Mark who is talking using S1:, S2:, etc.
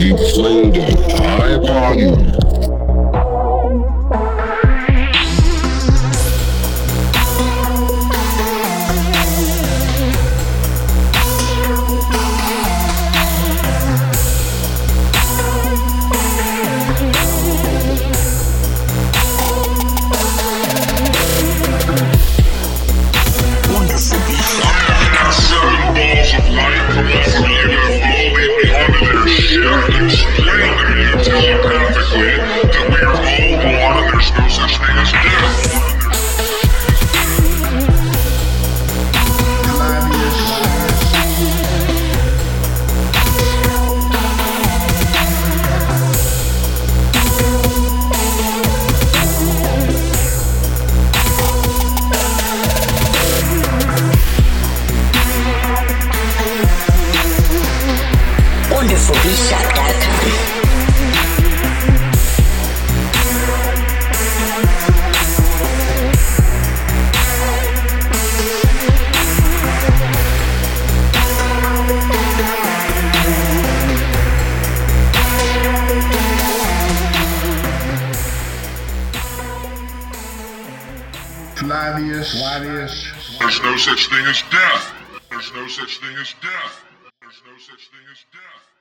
S1: played at high volume.
S2: Flavius. There's no such thing as death. There's no such thing as death. There's no such thing as death.